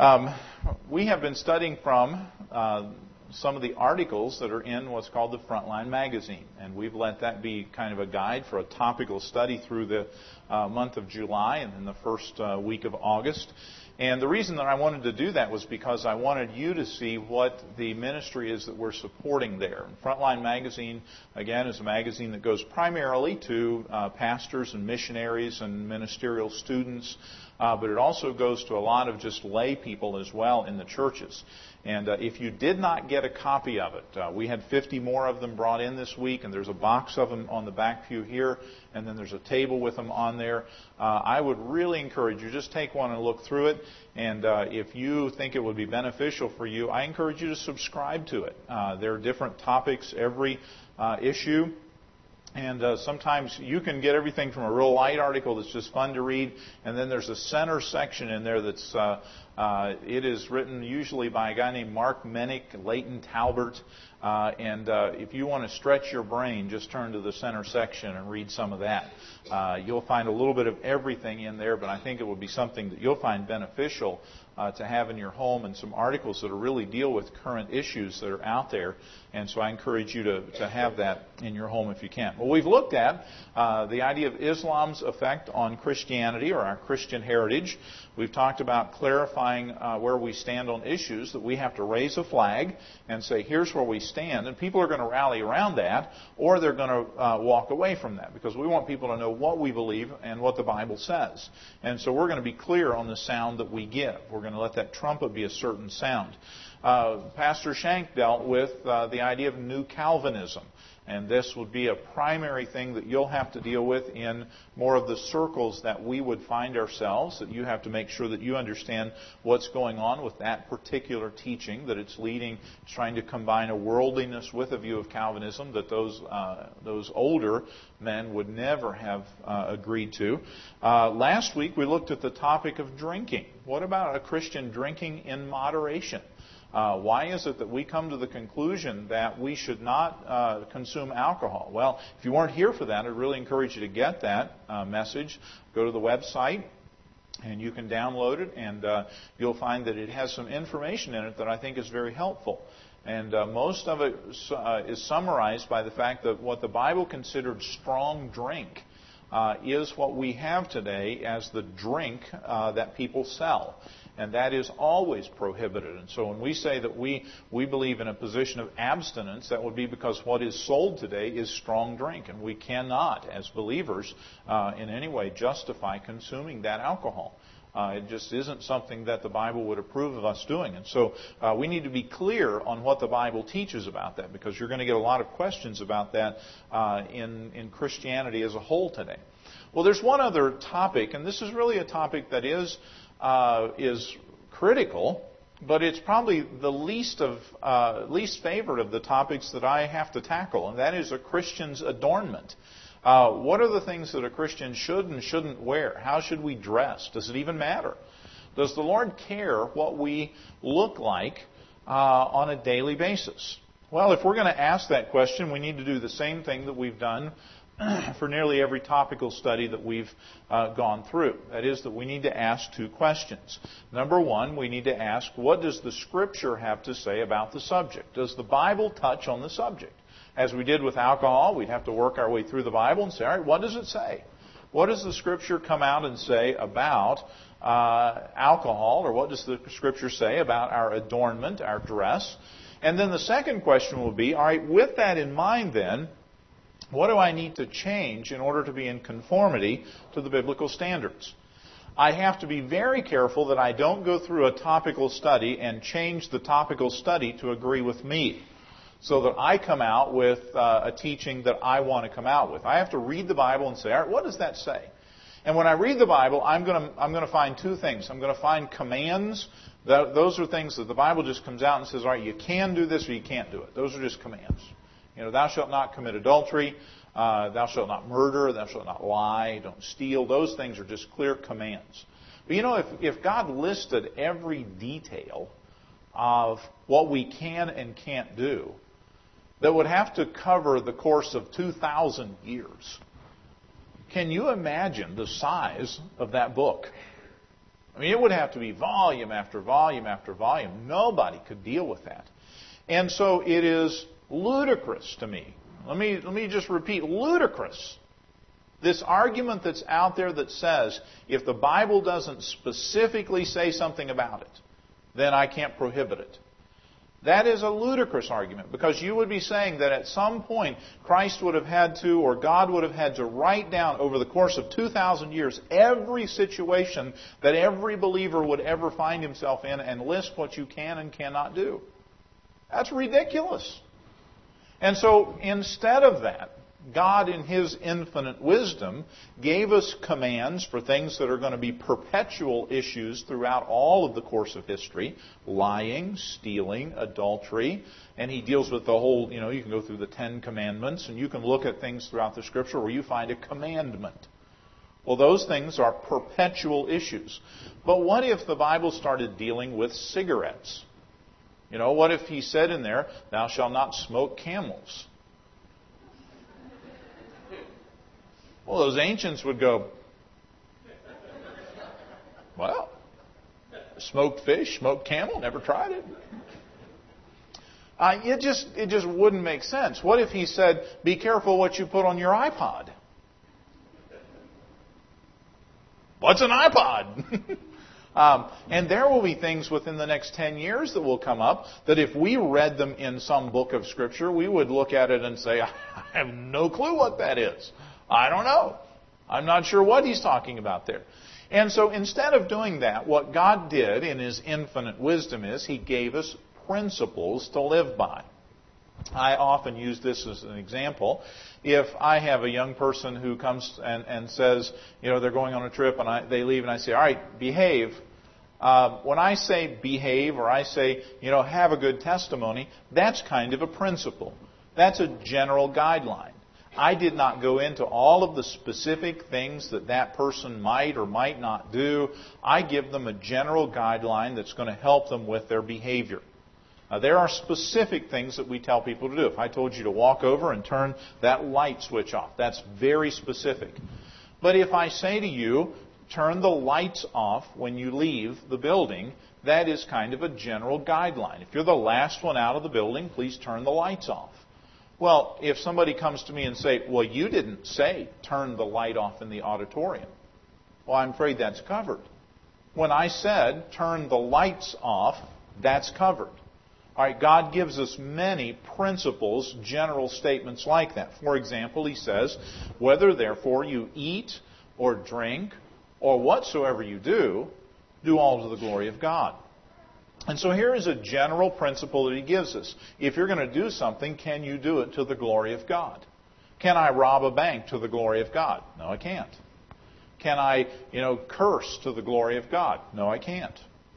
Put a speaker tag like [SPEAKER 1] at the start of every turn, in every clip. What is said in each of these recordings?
[SPEAKER 1] Um, we have been studying from some of the articles that are in what's called the Frontline magazine, and we've let that be kind of a guide for a topical study through the month of July and in the first week of August. And the reason that I wanted to do that was because I wanted you to see what the ministry is that we're supporting there. Frontline Magazine, again, is a magazine that goes primarily to pastors and missionaries and ministerial students, but it also goes to a lot of just lay people as well in the churches. And if you did not get a copy of it, we had 50 more of them brought in this week, and there's a box of them on the back pew here, and then there's a table with them on there. I would really encourage you, just take one and look through it, and if you think it would be beneficial for you, I encourage you to subscribe to it. There are different topics every issue. And sometimes you can get everything from a real light article that's just fun to read, and then there's a center section in there that's it is written usually by a guy named Mark Mennick, Leighton Talbert, and if you want to stretch your brain, just turn to the center section and read some of that. You'll find a little bit of everything in there, but I think it would be something that you'll find beneficial to have in your home, and some articles that really deal with current issues that are out there. And so I encourage you to have that in your home if you can. Well, we've looked at the idea of Islam's effect on Christianity or our Christian heritage. We've talked about clarifying where we stand on issues, that we have to raise a flag and say, here's where we stand. And people are going to rally around that, or they're going to walk away from that, because we want people to know what we believe and what the Bible says. And so we're going to be clear on the sound that we give. We're going to let that trumpet be a certain sound. Pastor Shank dealt with the idea of New Calvinism. And this would be a primary thing that you'll have to deal with in more of the circles that we would find ourselves, that you have to make sure that you understand what's going on with that particular teaching, that it's leading, it's trying to combine a worldliness with a view of Calvinism that those older men would never have agreed to. Last week we looked at the topic of drinking. What about a Christian drinking in moderation? Why is it that we come to the conclusion that we should not consume alcohol? Well, if you weren't here for that, I'd really encourage you to get that message. Go to the website, and you can download it, and you'll find that it has some information in it that I think is very helpful. And most of it is summarized by the fact that what the Bible considered strong drink is what we have today as the drink that people sell. And that is always prohibited. And so when we say that we believe in a position of abstinence, that would be because what is sold today is strong drink. And we cannot, as believers, in any way justify consuming that alcohol. It just isn't something that the Bible would approve of us doing. And so we need to be clear on what the Bible teaches about that, because you're going to get a lot of questions about that in Christianity as a whole today. Well, there's one other topic, and this is really a topic that is critical, but it's probably the least favorite of the topics that I have to tackle, and that is a Christian's adornment. What are the things that a Christian should and shouldn't wear? How should we dress? Does it even matter? Does the Lord care what we look like on a daily basis? Well, if we're going to ask that question, we need to do the same thing that we've done for nearly every topical study that we've gone through. That is, that we need to ask two questions. Number one, we need to ask, what does the Scripture have to say about the subject? Does the Bible touch on the subject? As we did with alcohol, we'd have to work our way through the Bible and say, all right, what does it say? What does the Scripture come out and say about alcohol, or what does the Scripture say about our adornment, our dress? And then the second question will be, all right, with that in mind then, what do I need to change in order to be in conformity to the biblical standards? I have to be very careful that I don't go through a topical study and change the topical study to agree with me, so that I come out with a teaching that I want to come out with. I have to read the Bible and say, all right, what does that say? And when I read the Bible, I'm going to find two things. I'm going to find commands. Those are things that the Bible just comes out and says, all right, you can do this or you can't do it. Those are just commands. You know, thou shalt not commit adultery, thou shalt not murder, thou shalt not lie, don't steal. Those things are just clear commands. But you know, if God listed every detail of what we can and can't do, that would have to cover the course of 2,000 years. Can you imagine the size of that book? I I mean, it would have to be volume after volume after volume. Nobody could deal with that. And so it is ludicrous to me. Let me just repeat, ludicrous. This argument that's out there that says, if the Bible doesn't specifically say something about it, then I can't prohibit it. That is a ludicrous argument, because you would be saying that at some point Christ would have had to, or God would have had to, write down over the course of 2,000 years every situation that every believer would ever find himself in and list what you can and cannot do. That's ridiculous. And so instead of that, God in His infinite wisdom gave us commands for things that are going to be perpetual issues throughout all of the course of history. Lying, stealing, adultery. And He deals with the whole, you can go through the 10 Commandments and you can look at things throughout the Scripture where you find a commandment. Well, those things are perpetual issues. But what if the Bible started dealing with cigarettes? What if He said in there, thou shalt not smoke camels? Well, those ancients would go, well, smoked fish, smoked camel, never tried it. It just wouldn't make sense. What if He said, be careful what you put on your iPod? What's an iPod? And there will be things within the next 10 years that will come up that if we read them in some book of Scripture, we would look at it and say, I have no clue what that is. I don't know. I'm not sure what He's talking about there. And so instead of doing that, what God did in His infinite wisdom is He gave us principles to live by. I often use this as an example. If I have a young person who comes and says, they're going on a trip and they leave and I say, all right, behave. When I say behave or I say, have a good testimony, that's kind of a principle. That's a general guideline. I did not go into all of the specific things that person might or might not do. I give them a general guideline that's going to help them with their behavior. There are specific things that we tell people to do. If I told you to walk over and turn that light switch off, that's very specific. But if I say to you, turn the lights off when you leave the building, that is kind of a general guideline. If you're the last one out of the building, please turn the lights off. Well, if somebody comes to me and say, well, you didn't say turn the light off in the auditorium. Well, I'm afraid that's covered. When I said turn the lights off, that's covered. All right, God gives us many principles, general statements like that. For example, He says, whether therefore you eat or drink or whatsoever you do all to the glory of God. And so here is a general principle that He gives us. If you're going to do something, can you do it to the glory of God? Can I rob a bank to the glory of God? No, I can't. Can I, curse to the glory of God? No, I can't.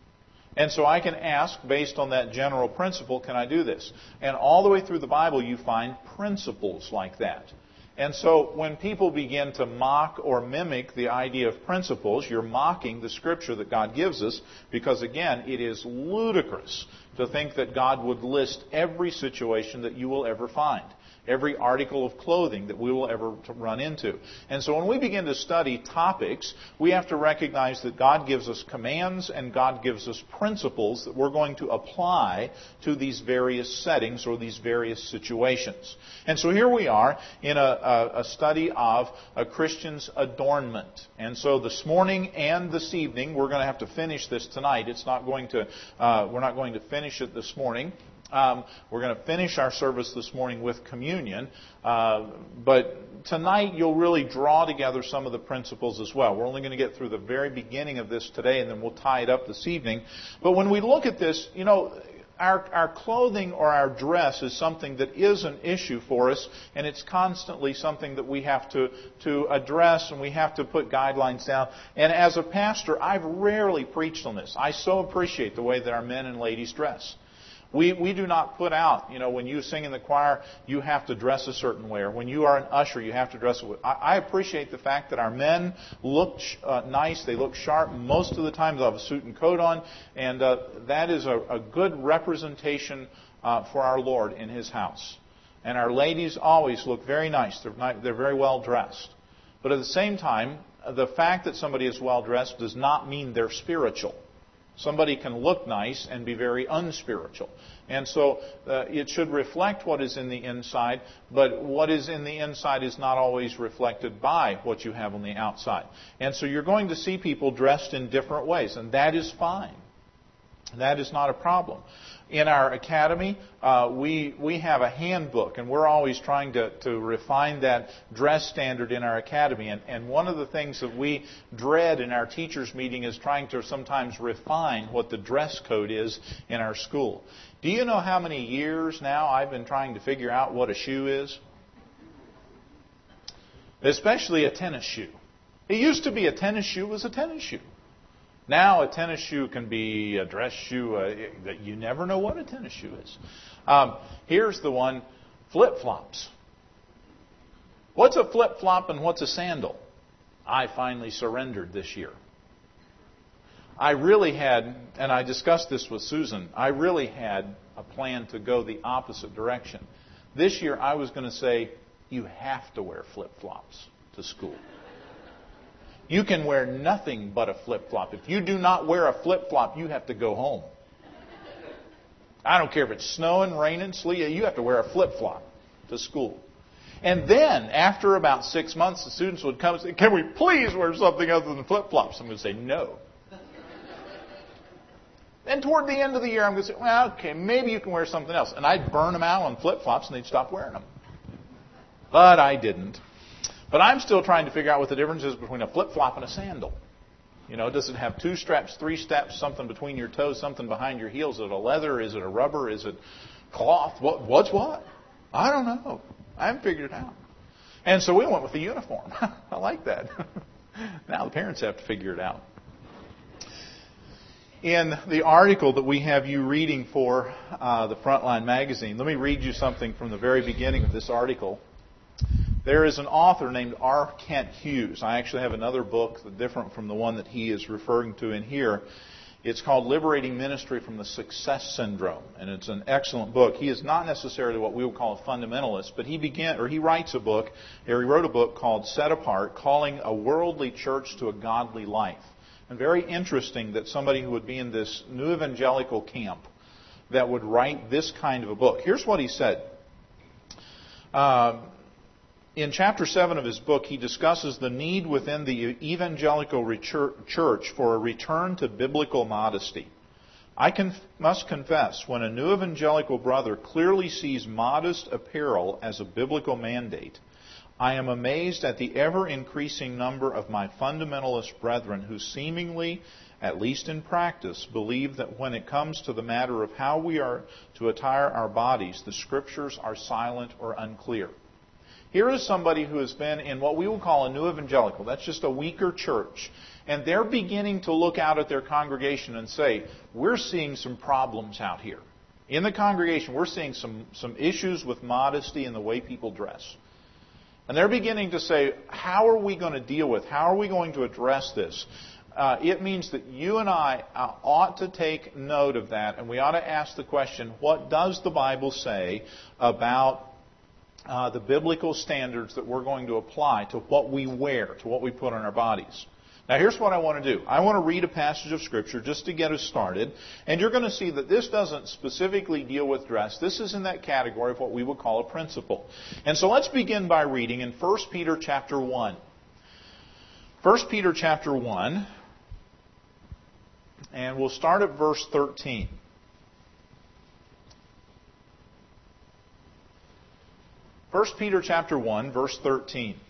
[SPEAKER 1] And so I can ask, based on that general principle, can I do this? And all the way through the Bible, you find principles like that. And so when people begin to mock or mimic the idea of principles, you're mocking the Scripture that God gives us, because again, it is ludicrous to think that God would list every situation that you will ever find, every article of clothing that we will ever run into. And so when we begin to study topics, we have to recognize that God gives us commands and God gives us principles that we're going to apply to these various settings or these various situations. And so here we are in a study of a Christian's adornment. And so this morning and this evening, we're going to have to finish this tonight. We're not going to finish it this morning. We're going to finish our service this morning with communion. But tonight you'll really draw together some of the principles as well. We're only going to get through the very beginning of this today, and then we'll tie it up this evening. But when we look at this, our clothing or our dress is something that is an issue for us, and it's constantly something that we have to address, and we have to put guidelines down. And as a pastor, I've rarely preached on this. I so appreciate the way that our men and ladies dress. We do not put out, when you sing in the choir, you have to dress a certain way. Or when you are an usher, you have to dress a way. I appreciate the fact that our men look nice. They look sharp. Most of the time they'll have a suit and coat on. And that is a good representation for our Lord in His house. And our ladies always look very nice. They're very well dressed. But at the same time, the fact that somebody is well dressed does not mean they're spiritual. Somebody can look nice and be very unspiritual. And so it should reflect what is in the inside, but what is in the inside is not always reflected by what you have on the outside. And so you're going to see people dressed in different ways, and that is fine. That is not a problem. In our academy, we have a handbook, and we're always trying to refine that dress standard in our academy. And one of the things that we dread in our teachers' meeting is trying to sometimes refine what the dress code is in our school. Do you know how many years now I've been trying to figure out what a shoe is? Especially a tennis shoe. It used to be a tennis shoe was a tennis shoe. Now a tennis shoe can be a dress shoe. That you never know what a tennis shoe is. Here's the one, flip-flops. What's a flip-flop and what's a sandal? I finally surrendered this year. I really had, and I discussed this with Susan, I really had a plan to go the opposite direction. This year I was going to say, you have to wear flip-flops to school. You can wear nothing but a flip-flop. If you do not wear a flip-flop, you have to go home. I don't care if it's snowing, raining, sleeting, you have to wear a flip-flop to school. And then, after about 6 months, the students would come and say, can we please wear something other than flip-flops? I'm going to say, no. Then toward the end of the year, I'm going to say, well, okay, maybe you can wear something else. And I'd burn them out on flip-flops and they'd stop wearing them. But I didn't. But I'm still trying to figure out what the difference is between a flip-flop and a sandal. You know, does it have 2 straps, 3 straps, something between your toes, something behind your heels? Is it a leather? Is it a rubber? Is it cloth? What's what? I don't know. I haven't figured it out. And so we went with the uniform. I like that. Now the parents have to figure it out. In the article that we have you reading for the Frontline magazine, let me read you something from the very beginning of this article. There is an author named R. Kent Hughes. I actually have another book different from the one that he is referring to in here. It's called Liberating Ministry from the Success Syndrome, and it's an excellent book. He is not necessarily what we would call a fundamentalist, but he wrote a book called Set Apart, Calling a Worldly Church to a Godly Life. And very interesting that somebody who would be in this new evangelical camp that would write this kind of a book. Here's what he said. In chapter 7 of his book, he discusses the need within the evangelical church for a return to biblical modesty. I must confess, when a new evangelical brother clearly sees modest apparel as a biblical mandate, I am amazed at the ever-increasing number of my fundamentalist brethren who seemingly, at least in practice, believe that when it comes to the matter of how we are to attire our bodies, the Scriptures are silent or unclear. Here is somebody who has been in what we will call a new evangelical. That's just a weaker church. And they're beginning to look out at their congregation and say, we're seeing some problems out here. In the congregation, we're seeing some issues with modesty and the way people dress. And they're beginning to say, how are we going to deal with, how are we going to address this? It means that you and I ought to take note of that, and we ought to ask the question, what does the Bible say about the biblical standards that we're going to apply to what we wear, to what we put on our bodies? Now here's what I want to do. I want to read a passage of Scripture just to get us started. And you're going to see that this doesn't specifically deal with dress. This is in that category of what we would call a principle. And so let's begin by reading in 1 Peter chapter 1. 1 Peter chapter 1. And we'll start at verse 13. First Peter chapter 1, verse 13. It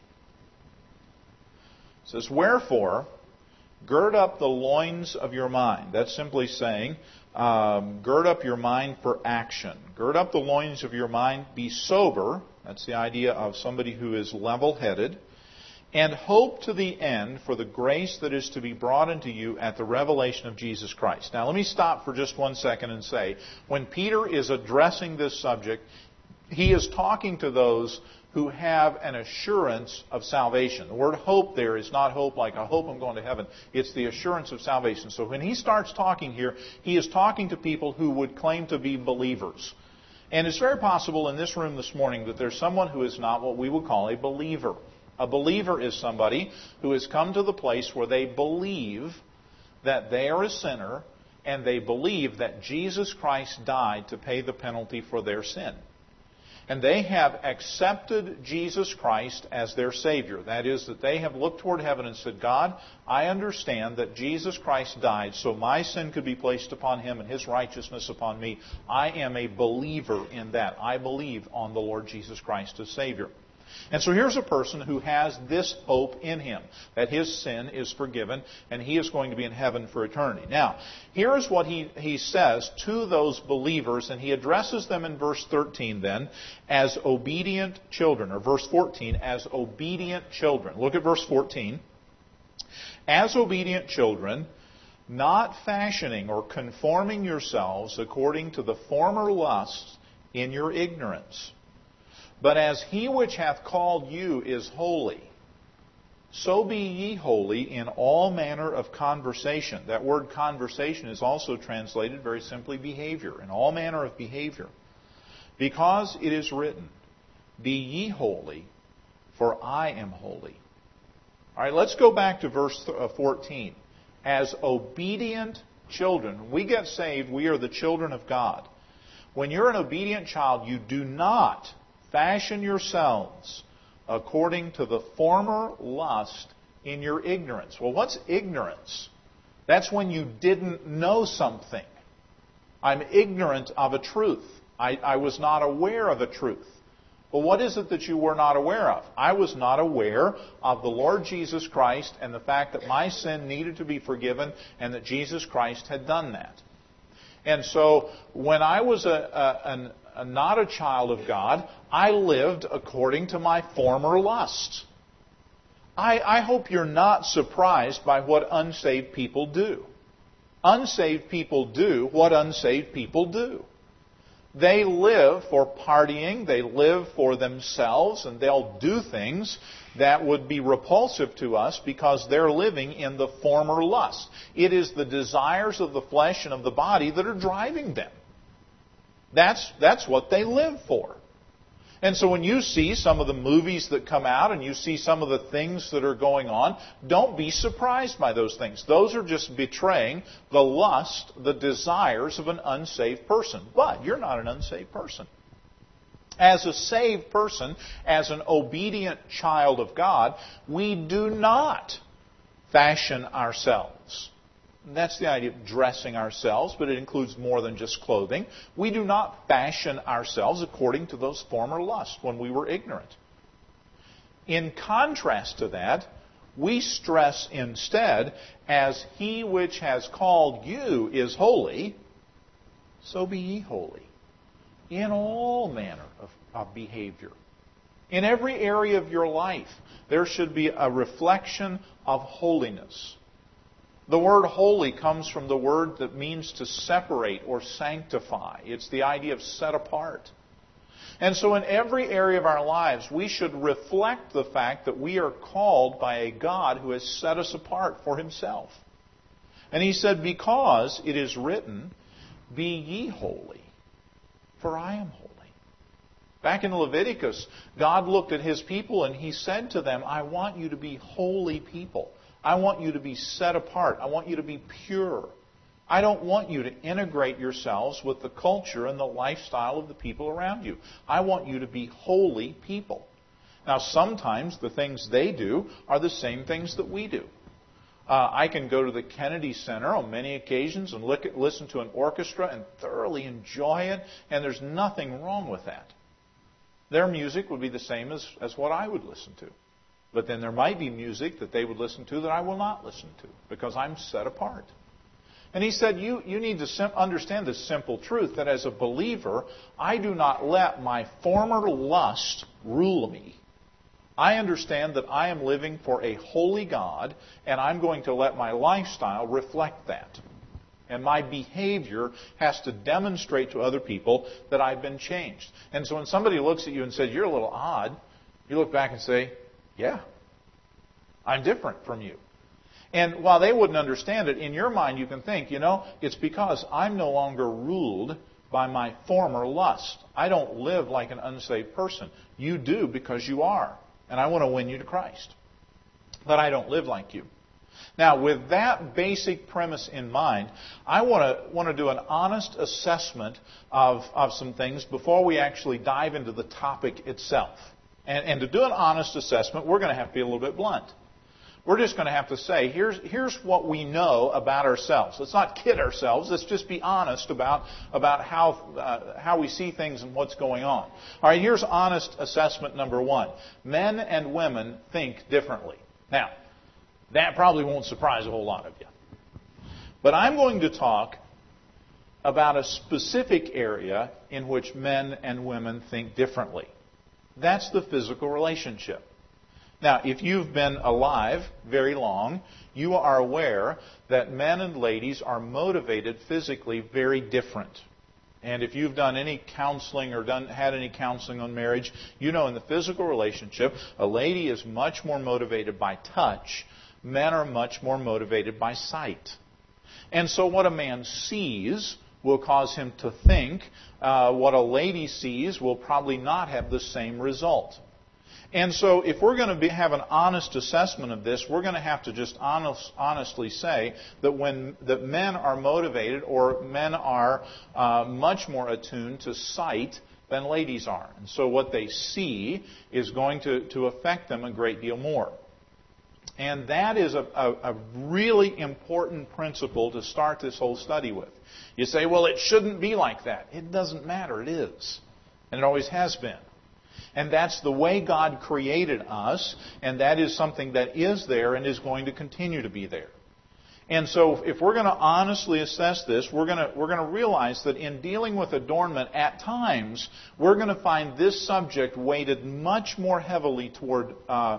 [SPEAKER 1] says, wherefore, gird up the loins of your mind. That's simply saying, gird up your mind for action. Gird up the loins of your mind. Be sober. That's the idea of somebody who is level-headed. And hope to the end for the grace that is to be brought into you at the revelation of Jesus Christ. Now let me stop for just 1 second and say, when Peter is addressing this subject, he is talking to those who have an assurance of salvation. The word hope there is not hope like I hope I'm going to heaven. It's the assurance of salvation. So when he starts talking here, he is talking to people who would claim to be believers. And it's very possible in this room this morning that there's someone who is not what we would call a believer. A believer is somebody who has come to the place where they believe that they are a sinner and they believe that Jesus Christ died to pay the penalty for their sin. And they have accepted Jesus Christ as their Savior. That is, that they have looked toward heaven and said, God, I understand that Jesus Christ died so my sin could be placed upon Him and His righteousness upon me. I am a believer in that. I believe on the Lord Jesus Christ as Savior. And so here's a person who has this hope in him, that his sin is forgiven and he is going to be in heaven for eternity. Now, here's what he says to those believers, and he addresses them in verse 13 then as obedient children, or verse 14, as obedient children. Look at verse 14. As obedient children, not fashioning or conforming yourselves according to the former lusts in your ignorance. But as He which hath called you is holy, so be ye holy in all manner of conversation. That word conversation is also translated very simply behavior, in all manner of behavior. Because it is written, be ye holy, for I am holy. All right, let's go back to verse 14. As obedient children, when we get saved, we are the children of God. When you're an obedient child, you do not fashion yourselves according to the former lust in your ignorance. Well, what's ignorance? That's when you didn't know something. I'm ignorant of a truth. I was not aware of a truth. Well, what is it that you were not aware of? I was not aware of the Lord Jesus Christ and the fact that my sin needed to be forgiven and that Jesus Christ had done that. And so when I was not a child of God, I lived according to my former lusts. I hope you're not surprised by what unsaved people do. Unsaved people do what unsaved people do. They live for partying, they live for themselves, and they'll do things that would be repulsive to us because they're living in the former lust. It is the desires of the flesh and of the body that are driving them. That's what they live for. And so when you see some of the movies that come out and you see some of the things that are going on, don't be surprised by those things. Those are just betraying the lust, the desires of an unsaved person. But you're not an unsaved person. As a saved person, as an obedient child of God, we do not fashion ourselves. That's the idea of dressing ourselves, but it includes more than just clothing. We do not fashion ourselves according to those former lusts when we were ignorant. In contrast to that, we stress instead, as He which has called you is holy, so be ye holy in all manner of behavior. In every area of your life, there should be a reflection of holiness. The word holy comes from the word that means to separate or sanctify. It's the idea of set apart. And so in every area of our lives, we should reflect the fact that we are called by a God who has set us apart for Himself. And He said, because it is written, be ye holy, for I am holy. Back in Leviticus, God looked at His people and He said to them, I want you to be holy people. I want you to be set apart. I want you to be pure. I don't want you to integrate yourselves with the culture and the lifestyle of the people around you. I want you to be holy people. Now, sometimes the things they do are the same things that we do. I can go to the Kennedy Center on many occasions and listen to an orchestra and thoroughly enjoy it, and there's nothing wrong with that. Their music would be the same as what I would listen to. But then there might be music that they would listen to that I will not listen to because I'm set apart. And He said, you need to understand this simple truth that as a believer, I do not let my former lust rule me. I understand that I am living for a holy God, and I'm going to let my lifestyle reflect that. And my behavior has to demonstrate to other people that I've been changed. And so when somebody looks at you and says, you're a little odd, you look back and say, yeah, I'm different from you. And while they wouldn't understand it, in your mind you can think, it's because I'm no longer ruled by my former lust. I don't live like an unsaved person. You do because you are. and I want to win you to Christ. But I don't live like you. Now, with that basic premise in mind, I want to do an honest assessment of some things before we actually dive into the topic itself. And to do an honest assessment, we're going to have to be a little bit blunt. We're just going to have to say, here's what we know about ourselves. Let's not kid ourselves. Let's just be honest about how we see things and what's going on. All right, here's honest assessment number one. Men and women think differently. Now, that probably won't surprise a whole lot of you. But I'm going to talk about a specific area in which men and women think differently. That's the physical relationship. Now, if you've been alive very long, you are aware that men and ladies are motivated physically very different. And if you've done any counseling or had any counseling on marriage, you know in the physical relationship, a lady is much more motivated by touch. Men are much more motivated by sight. And so what a man sees will cause him to think. What a lady sees will probably not have the same result. And so if we're going to have an honest assessment of this, we're going to have to just honestly say that men are motivated, or men are much more attuned to sight than ladies are. And so what they see is going to affect them a great deal more. And that is a really important principle to start this whole study with. You say, well, it shouldn't be like that. It doesn't matter. It is. And it always has been. And that's the way God created us, and that is something that is there and is going to continue to be there. And so if we're going to honestly assess this, we're going to realize that in dealing with adornment, at times, we're going to find this subject weighted much more heavily toward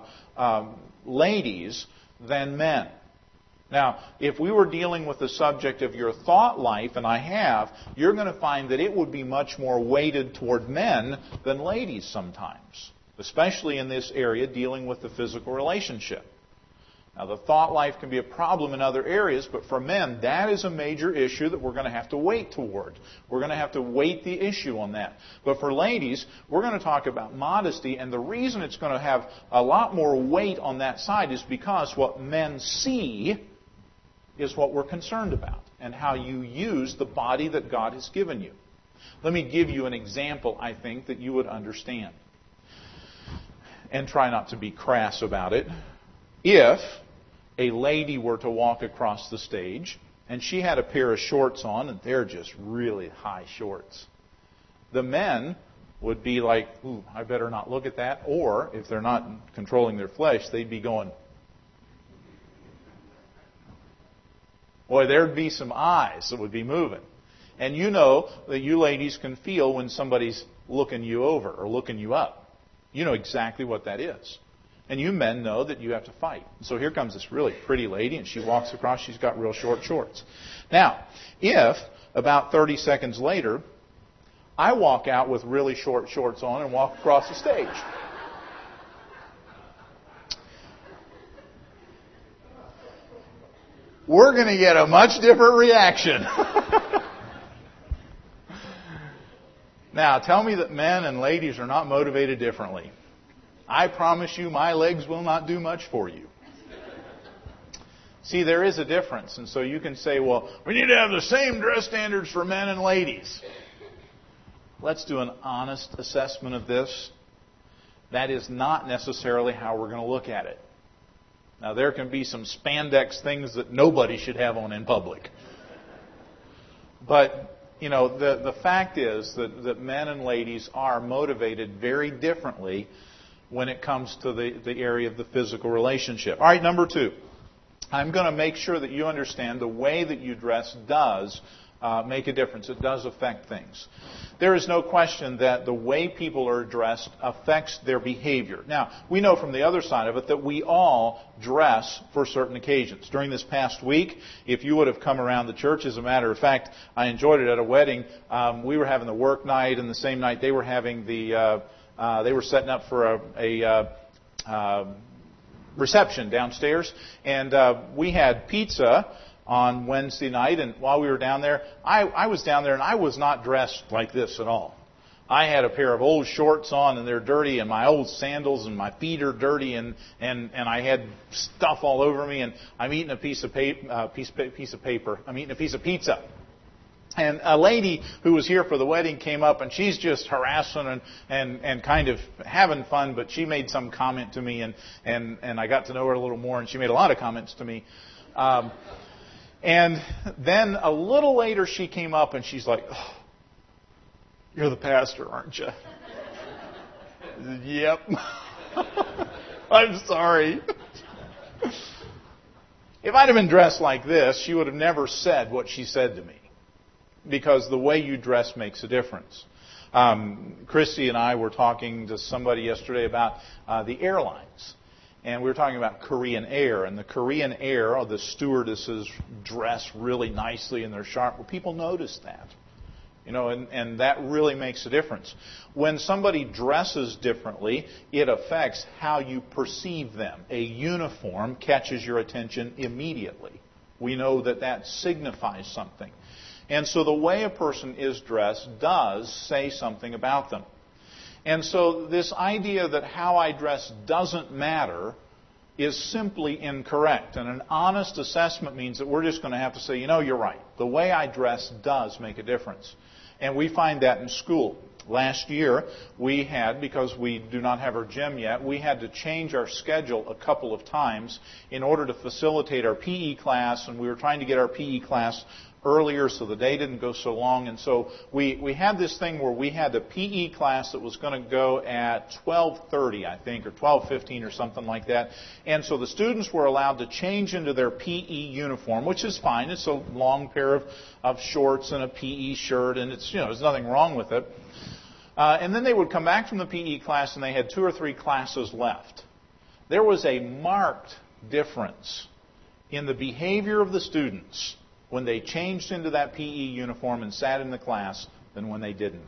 [SPEAKER 1] ladies than men. Now, if we were dealing with the subject of your thought life, and I have, you're going to find that it would be much more weighted toward men than ladies sometimes, especially in this area dealing with the physical relationship. Now, the thought life can be a problem in other areas, but for men, that is a major issue that we're going to have to weight toward. We're going to have to weight the issue on that. But for ladies, we're going to talk about modesty, and the reason it's going to have a lot more weight on that side is because what men see is what we're concerned about, and how you use the body that God has given you. Let me give you an example, I think, that you would understand. And try not to be crass about it. If a lady were to walk across the stage, and she had a pair of shorts on, and they're just really high shorts, the men would be like, ooh, I better not look at that. Or, if they're not controlling their flesh, they'd be going, boy, there'd be some eyes that would be moving. And you know that you ladies can feel when somebody's looking you over or looking you up. You know exactly what that is. And you men know that you have to fight. So here comes this really pretty lady, and she walks across. She's got real short shorts. Now, if about 30 seconds later, I walk out with really short shorts on and walk across the stage, we're going to get a much different reaction. Now, tell me that men and ladies are not motivated differently. I promise you my legs will not do much for you. See, there is a difference. And so you can say, well, we need to have the same dress standards for men and ladies. Let's do an honest assessment of this. That is not necessarily how we're going to look at it. Now, there can be some spandex things that nobody should have on in public. But, you know, the fact is that men and ladies are motivated very differently when it comes to the area of the physical relationship. All right, number two. I'm going to make sure that you understand the way that you dress does make a difference. It does affect things. There is no question that the way people are dressed affects their behavior. Now, we know from the other side of it that we all dress for certain occasions. During this past week, if you would have come around the church, as a matter of fact, I enjoyed it at a wedding. We were having the work night, and the same night they were having they were setting up for a reception downstairs, and we had pizza on Wednesday night, and while we were down there, I was down there, and I was not dressed like this at all. I had a pair of old shorts on and they're dirty, and my old sandals and my feet are dirty, and I had stuff all over me, and I'm eating a piece of paper. I'm eating a piece of pizza. And a lady who was here for the wedding came up, and she's just harassing and kind of having fun, but she made some comment to me, and I got to know her a little more, and she made a lot of comments to me. And then a little later she came up and she's like, "Oh, you're the pastor, aren't you?" Yep. I'm sorry. If I'd have been dressed like this, she would have never said what she said to me. Because the way you dress makes a difference. Christy and I were talking to somebody yesterday about the airlines. And we were talking about Korean Air. And the Korean Air, the stewardesses dress really nicely and they're sharp. Well, people notice that. And that really makes a difference. When somebody dresses differently, it affects how you perceive them. A uniform catches your attention immediately. We know that signifies something. And so the way a person is dressed does say something about them. And so this idea that how I dress doesn't matter is simply incorrect. And an honest assessment means that we're just going to have to say, you're right. The way I dress does make a difference. And we find that in school. Last year, we had, because we do not have our gym yet, we had to change our schedule a couple of times in order to facilitate our PE class, and we were trying to get our PE class earlier so the day didn't go so long. And so we had this thing where we had a PE class that was going to go at 12:30, I think, or 12:15 or something like that. And so the students were allowed to change into their PE uniform, which is fine. It's a long pair of shorts and a PE shirt, and it's there's nothing wrong with it. And then they would come back from the PE class and they had 2 or 3 classes left. There was a marked difference in the behavior of the students when they changed into that PE uniform and sat in the class than when they didn't.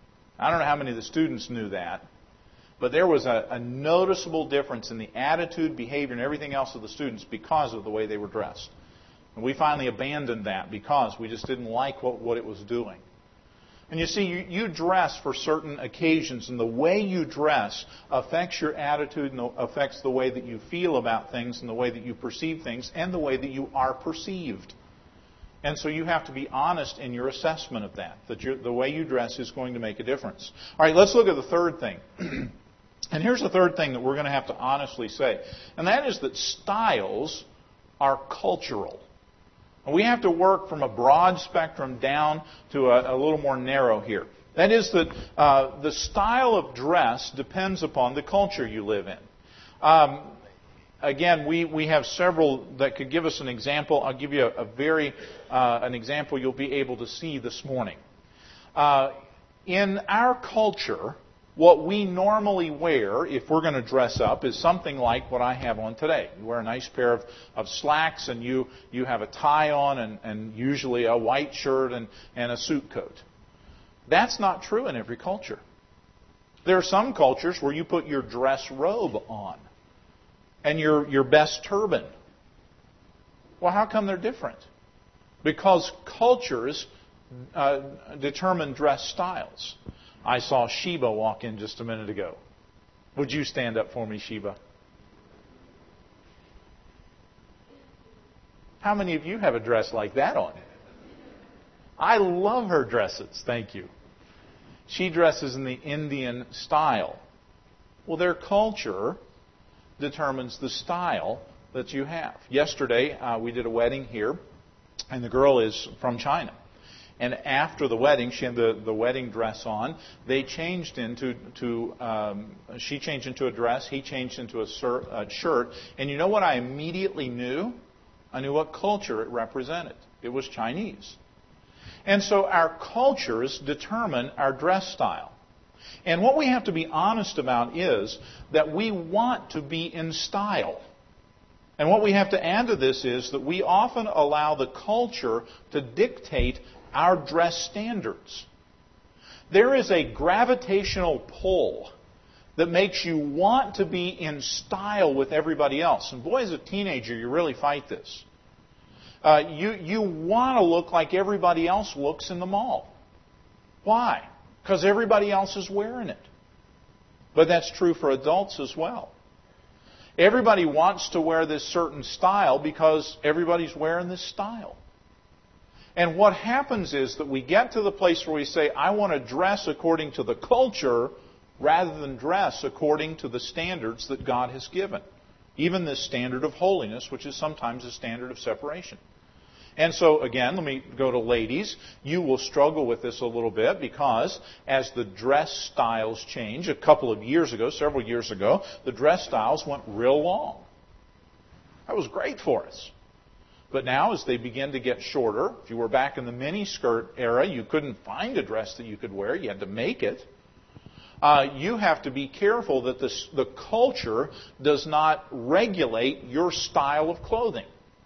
[SPEAKER 1] I don't know how many of the students knew that, but there was a noticeable difference in the attitude, behavior, and everything else of the students because of the way they were dressed. And we finally abandoned that because we just didn't like what it was doing. And you see, you dress for certain occasions, and the way you dress affects your attitude and affects the way that you feel about things and the way that you perceive things and the way that you are perceived. And so you have to be honest in your assessment of that the way you dress is going to make a difference. All right, let's look at the third thing. And here's the third thing that we're going to have to honestly say. And that is that styles are cultural. And we have to work from a broad spectrum down to a little more narrow here. That is that the style of dress depends upon the culture you live in. Again, we have several that could give us an example. I'll give you an example you'll be able to see this morning. In our culture, what we normally wear, if we're going to dress up, is something like what I have on today. You wear a nice pair of slacks, and you have a tie on, and usually a white shirt and a suit coat. That's not true in every culture. There are some cultures where you put your dress robe on and your best turban. Well, how come they're different? Because cultures determine dress styles. I saw Sheba walk in just a minute ago. Would you stand up for me, Sheba? How many of you have a dress like that on? I love her dresses. Thank you. She dresses in the Indian style. Well, their culture determines the style that you have. Yesterday, we did a wedding here, and the girl is from China. And after the wedding, she had the wedding dress on. They changed she changed into a dress, he changed into a shirt. And you know what I immediately knew? I knew what culture it represented. It was Chinese. And so our cultures determine our dress style. And what we have to be honest about is that we want to be in style. And what we have to add to this is that we often allow the culture to dictate our dress standards. There is a gravitational pull that makes you want to be in style with everybody else. And boy, as a teenager, you really fight this. You want to look like everybody else looks in the mall. Why? because everybody else is wearing it. But that's true for adults as well. Everybody wants to wear this certain style because everybody's wearing this style. And what happens is that we get to the place where we say, I want to dress according to the culture rather than dress according to the standards that God has given. Even this standard of holiness, which is sometimes a standard of separation. And so, again, let me go to ladies. You will struggle with this a little bit because as the dress styles change, several years ago, the dress styles went real long. That was great for us. But now, as they begin to get shorter, if you were back in the miniskirt era, you couldn't find a dress that you could wear. You had to make it. You have to be careful that the culture does not regulate your style of clothing.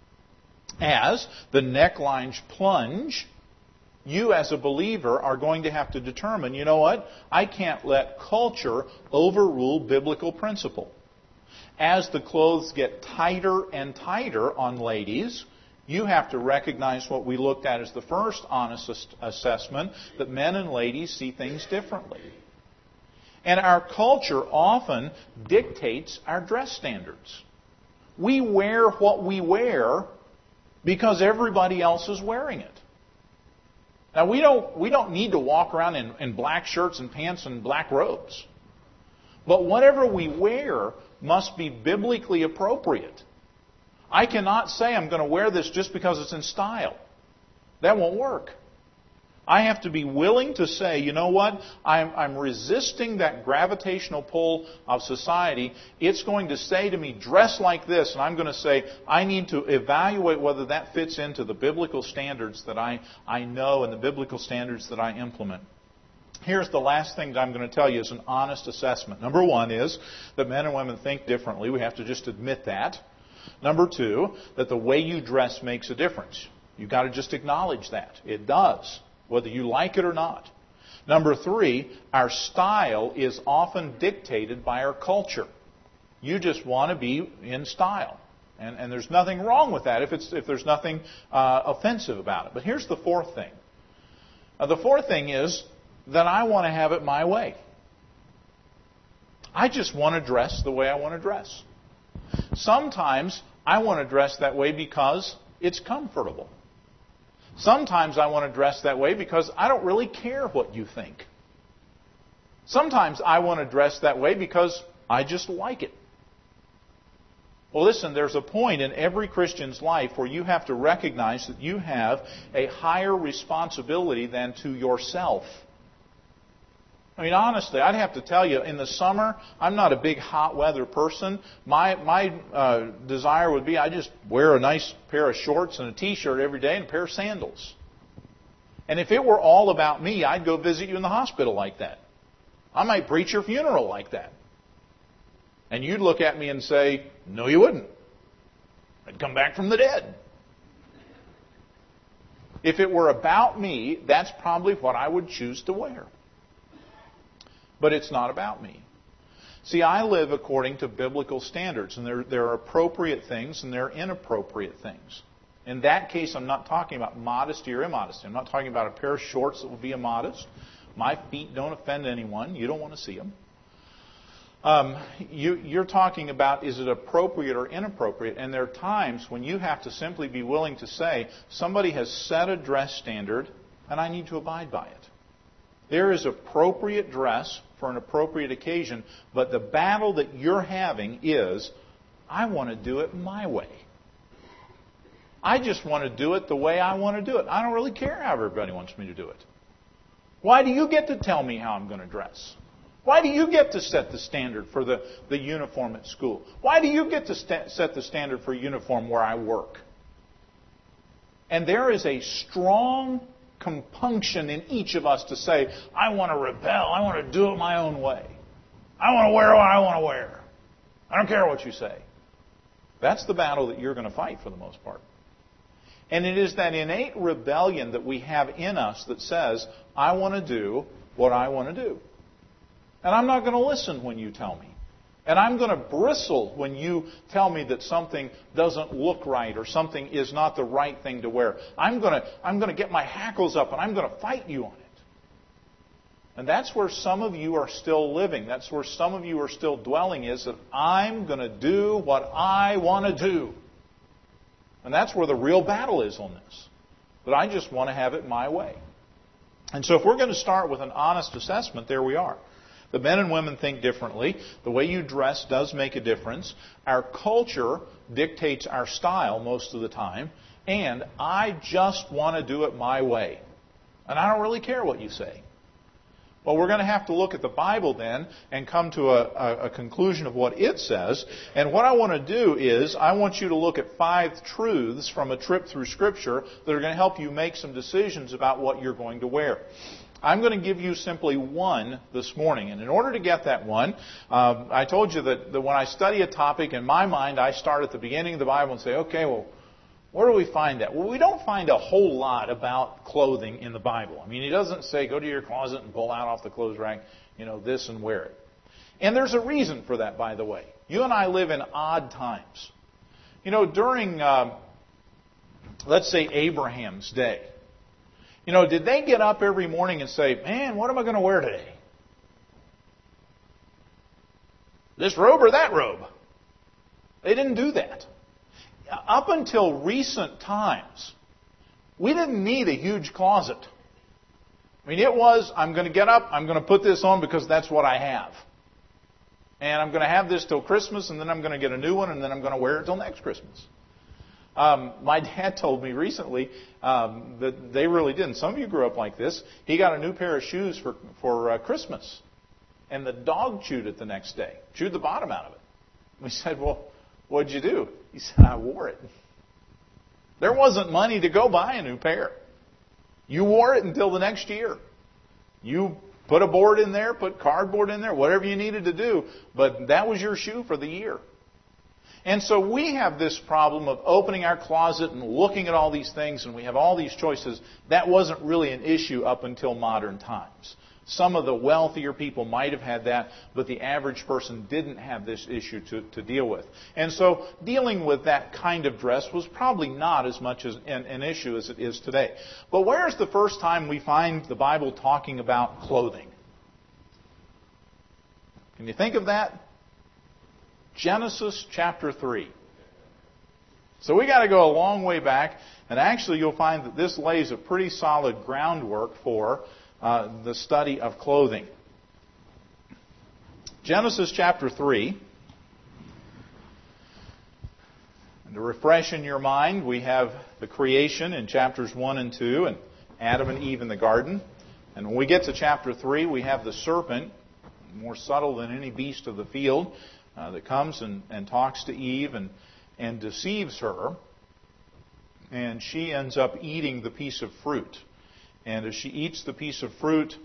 [SPEAKER 1] As the necklines plunge, you as a believer are going to have to determine, you know what? I can't let culture overrule biblical principle. As the clothes get tighter and tighter on ladies, you have to recognize what we looked at as the first honest assessment, that men and ladies see things differently. And our culture often dictates our dress standards. We wear what we wear because everybody else is wearing it. Now, we don't need to walk around in black shirts and pants and black robes. But whatever we wear must be biblically appropriate. I cannot say I'm going to wear this just because it's in style. That won't work. I have to be willing to say, you know what, I'm resisting that gravitational pull of society. It's going to say to me, dress like this, and I'm going to say, I need to evaluate whether that fits into the biblical standards that I know and the biblical standards that I implement. Here's the last thing that I'm going to tell you is an honest assessment. Number one is that men and women think differently. We have to just admit that. Number two, that the way you dress makes a difference. You've got to just acknowledge that. It does, whether you like it or not. Number three, our style is often dictated by our culture. You just want to be in style. And there's nothing wrong with that if there's nothing offensive about it. But here's the fourth thing. The fourth thing is that I want to have it my way. I just want to dress the way I want to dress. Sometimes I want to dress that way because it's comfortable. Sometimes I want to dress that way because I don't really care what you think. Sometimes I want to dress that way because I just like it. Well, listen, there's a point in every Christian's life where you have to recognize that you have a higher responsibility than to yourself. I mean, honestly, I'd have to tell you, in the summer, I'm not a big hot weather person. My desire would be I just wear a nice pair of shorts and a t-shirt every day and a pair of sandals. And if it were all about me, I'd go visit you in the hospital like that. I might preach your funeral like that. And you'd look at me and say, no, you wouldn't. I'd come back from the dead. If it were about me, that's probably what I would choose to wear. But it's not about me. See, I live according to biblical standards, and there are appropriate things and there are inappropriate things. In that case, I'm not talking about modesty or immodesty. I'm not talking about a pair of shorts that will be immodest. My feet don't offend anyone. You don't want to see them. You're talking about, is it appropriate or inappropriate? And there are times when you have to simply be willing to say, somebody has set a dress standard, and I need to abide by it. There is appropriate dress for an appropriate occasion, but the battle that you're having is, I want to do it my way. I just want to do it the way I want to do it. I don't really care how everybody wants me to do it. Why do you get to tell me how I'm going to dress? Why do you get to set the standard for the uniform at school? Why do you get to set the standard for uniform where I work? And there is a strong compunction in each of us to say, I want to rebel. I want to do it my own way. I want to wear what I want to wear. I don't care what you say. That's the battle that you're going to fight for the most part. And it is that innate rebellion that we have in us that says, I want to do what I want to do. And I'm not going to listen when you tell me. And I'm going to bristle when you tell me that something doesn't look right or something is not the right thing to wear. I'm going to get my hackles up and I'm going to fight you on it. And that's where some of you are still living. That's where some of you are still dwelling, is that I'm going to do what I want to do. And that's where the real battle is on this. That I just want to have it my way. And so if we're going to start with an honest assessment, there we are. The men and women think differently. The way you dress does make a difference. Our culture dictates our style most of the time. And I just want to do it my way. And I don't really care what you say. Well, we're going to have to look at the Bible then and come to a conclusion of what it says. And what I want to do is I want you to look at 5 truths from a trip through Scripture that are going to help you make some decisions about what you're going to wear. I'm going to give you simply one this morning. And in order to get that one, I told you that when I study a topic, in my mind, I start at the beginning of the Bible and say, okay, well, where do we find that? Well, we don't find a whole lot about clothing in the Bible. I mean, he doesn't say, go to your closet and pull out off the clothes rack, this and wear it. And there's a reason for that, by the way. You and I live in odd times. During, let's say, Abraham's day, did they get up every morning and say, man, what am I going to wear today? This robe or that robe? They didn't do that. Up until recent times, we didn't need a huge closet. I mean, it was, I'm going to get up, I'm going to put this on because that's what I have. And I'm going to have this till Christmas, and then I'm going to get a new one, and then I'm going to wear it till next Christmas. My dad told me recently that they really didn't. Some of you grew up like this. He got a new pair of shoes for Christmas. And the dog chewed it the next day. Chewed the bottom out of it. We said, well, what'd you do? He said, I wore it. There wasn't money to go buy a new pair. You wore it until the next year. You put a board in there, put cardboard in there, whatever you needed to do. But that was your shoe for the year. And so we have this problem of opening our closet and looking at all these things, and we have all these choices. That wasn't really an issue up until modern times. Some of the wealthier people might have had that, but the average person didn't have this issue to deal with. And so dealing with that kind of dress was probably not as much as an issue as it is today. But where's the first time we find the Bible talking about clothing? Can you think of that? Genesis chapter 3. So we got to go a long way back, and actually you'll find that this lays a pretty solid groundwork for the study of clothing. Genesis chapter 3. And to refresh in your mind, we have the creation in chapters 1 and 2, and Adam and Eve in the garden. And when we get to chapter 3, we have the serpent, more subtle than any beast of the field, that comes and talks to Eve and deceives her. And she ends up eating the piece of fruit. And as she eats the piece of fruit,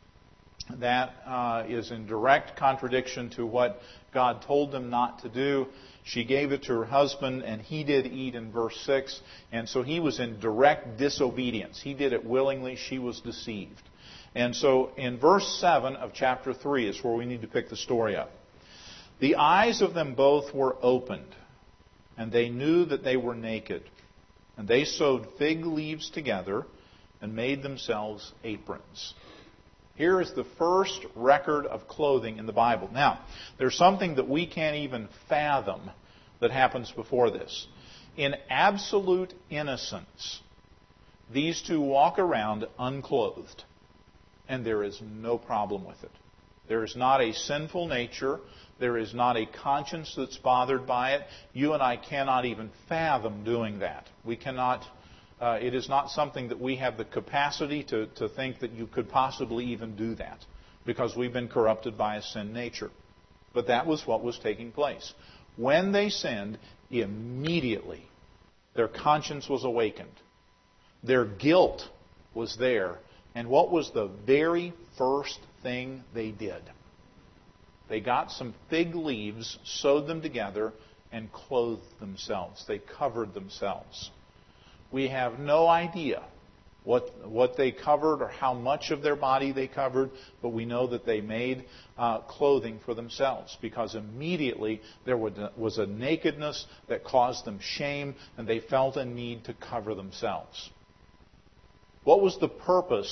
[SPEAKER 1] that is in direct contradiction to what God told them not to do. She gave it to her husband, and he did eat in verse 6. And so he was in direct disobedience. He did it willingly. She was deceived. And so in verse 7 of chapter 3 is where we need to pick the story up. The eyes of them both were opened, and they knew that they were naked. And they sewed fig leaves together and made themselves aprons. Here is the first record of clothing in the Bible. Now, there's something that we can't even fathom that happens before this. In absolute innocence, these two walk around unclothed, and there is no problem with it. There is not a sinful nature. There is not a conscience that's bothered by it. You and I cannot even fathom doing that. We cannot. It is not something that we have the capacity to think that you could possibly even do that, because we've been corrupted by a sin nature. But that was what was taking place. When they sinned, immediately their conscience was awakened. Their guilt was there. And what was the very first thing they did? They got some fig leaves, sewed them together, and clothed themselves. They covered themselves. We have no idea what they covered or how much of their body they covered, but we know that they made clothing for themselves, because immediately there was a nakedness that caused them shame, and they felt a need to cover themselves. What was the purpose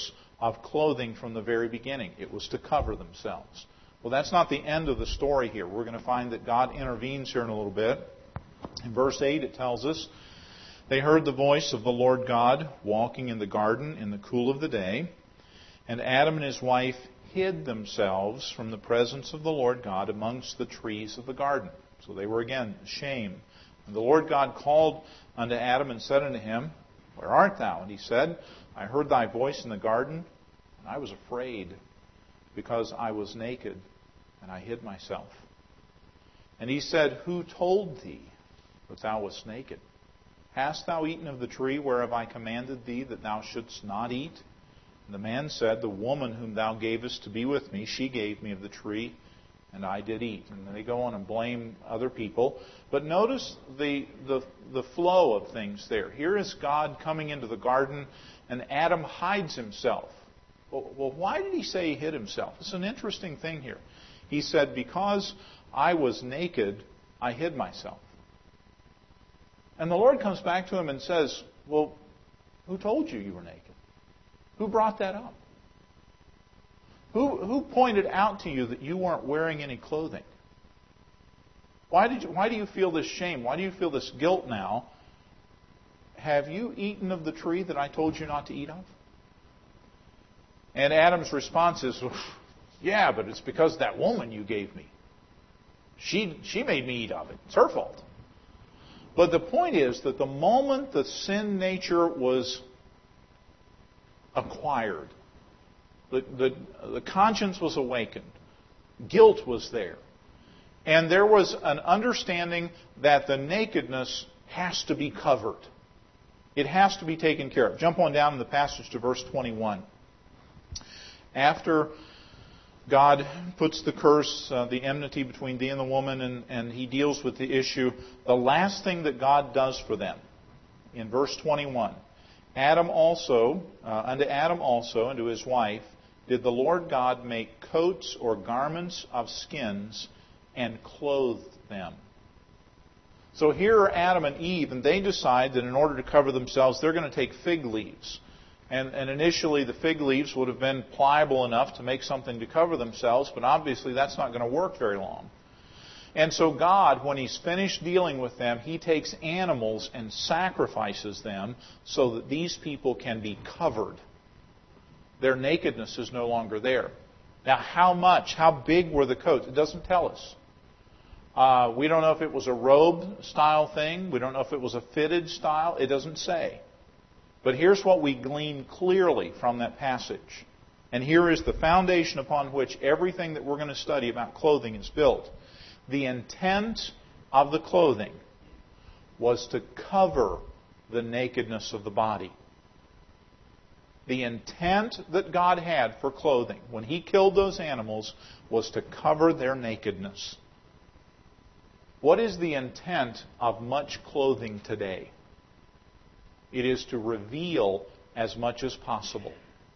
[SPEAKER 1] of clothing from the very beginning. It was to cover themselves. Well, that's not the end of the story here. We're going to find that God intervenes here in a little bit. In verse 8 it tells us, they heard the voice of the Lord God walking in the garden in the cool of the day, and Adam and his wife hid themselves from the presence of the Lord God amongst the trees of the garden. So they were again ashamed. And the Lord God called unto Adam and said unto him, Where art thou? And he said, I heard thy voice in the garden, and I was afraid, because I was naked, and I hid myself. And he said, Who told thee that thou wast naked? Hast thou eaten of the tree whereof I commanded thee that thou shouldst not eat? And the man said, The woman whom thou gavest to be with me, she gave me of the tree, and I did eat. And they go on and blame other people. But notice the flow of things there. Here is God coming into the garden, and Adam hides himself. Well, why did he say he hid himself? It's an interesting thing here. He said, Because I was naked, I hid myself. And the Lord comes back to him and says, Well, who told you were naked? Who brought that up? Who pointed out to you that you weren't wearing any clothing? Why do you feel this shame? Why do you feel this guilt now? Have you eaten of the tree that I told you not to eat of? And Adam's response is, Yeah, but it's because that woman you gave me. She made me eat of it. It's her fault. But the point is that the moment the sin nature was acquired, the conscience was awakened, guilt was there, and there was an understanding that the nakedness has to be covered. It has to be taken care of. Jump on down in the passage to verse 21. After God puts the curse, the enmity between thee and the woman, and he deals with the issue. The last thing that God does for them, in verse 21, unto Adam also, and to his wife, did the Lord God make coats or garments of skins and clothed them. So here are Adam and Eve, and they decide that in order to cover themselves, they're going to take fig leaves. And initially the fig leaves would have been pliable enough to make something to cover themselves, but obviously that's not going to work very long. And so God, when He's finished dealing with them, He takes animals and sacrifices them so that these people can be covered. Their nakedness is no longer there. Now how big were the coats? It doesn't tell us. We don't know if it was a robe style thing. We don't know if it was a fitted style. It doesn't say. But here's what we glean clearly from that passage. And here is the foundation upon which everything that we're going to study about clothing is built. The intent of the clothing was to cover the nakedness of the body. The intent that God had for clothing when He killed those animals was to cover their nakedness. What is the intent of much clothing today? It is to reveal as much as possible.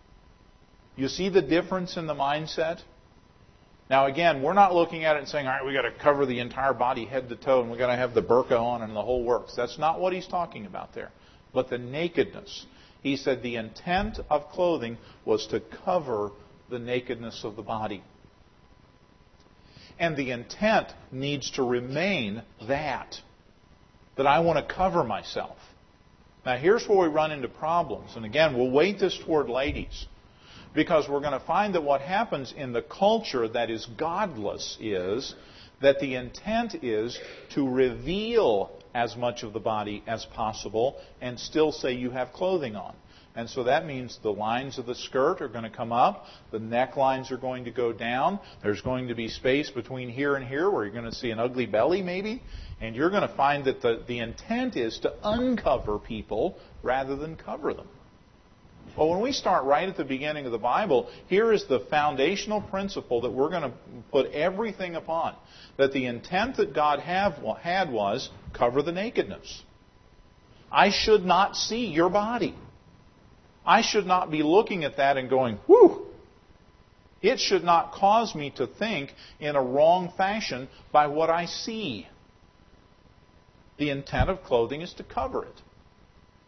[SPEAKER 1] You see the difference in the mindset? Now again, we're not looking at it and saying, all right, we've got to cover the entire body head to toe and we've got to have the burqa on and the whole works. That's not what he's talking about there. But the nakedness. He said the intent of clothing was to cover the nakedness of the body. And the intent needs to remain that I want to cover myself. Now here's where we run into problems. And again, we'll weight this toward ladies. Because we're going to find that what happens in the culture that is godless is that the intent is to reveal as much of the body as possible and still say you have clothing on. And so that means the lines of the skirt are going to come up, the necklines are going to go down, there's going to be space between here and here where you're going to see an ugly belly maybe, and you're going to find that the intent is to uncover people rather than cover them. Well, when we start right at the beginning of the Bible, here is the foundational principle that we're going to put everything upon. That the intent that God had was cover the nakedness. I should not see your body. I should not be looking at that and going, whew. It should not cause me to think in a wrong fashion by what I see. The intent of clothing is to cover it.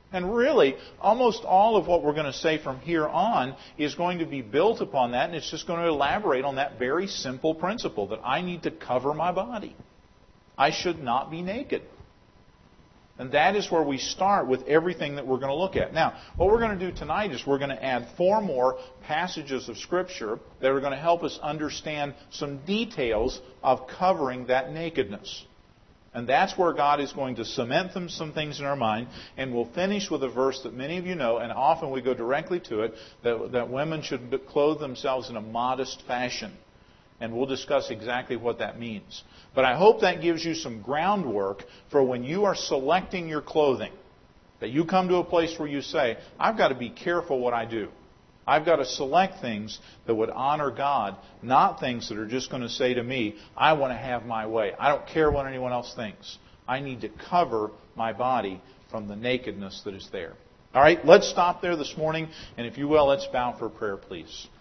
[SPEAKER 1] And really, almost all of what we're going to say from here on is going to be built upon that, and it's just going to elaborate on that very simple principle that I need to cover my body. I should not be naked. And that is where we start with everything that we're going to look at. Now, what we're going to do tonight is we're going to add 4 more passages of Scripture that are going to help us understand some details of covering that nakedness. And that's where God is going to cement some things in our mind. And we'll finish with a verse that many of you know, and often we go directly to it, that women should clothe themselves in a modest fashion. And we'll discuss exactly what that means. But I hope that gives you some groundwork for when you are selecting your clothing. That you come to a place where you say, I've got to be careful what I do. I've got to select things that would honor God, not things that are just going to say to me, I want to have my way. I don't care what anyone else thinks. I need to cover my body from the nakedness that is there. All right, let's stop there this morning. And if you will, let's bow for prayer, please.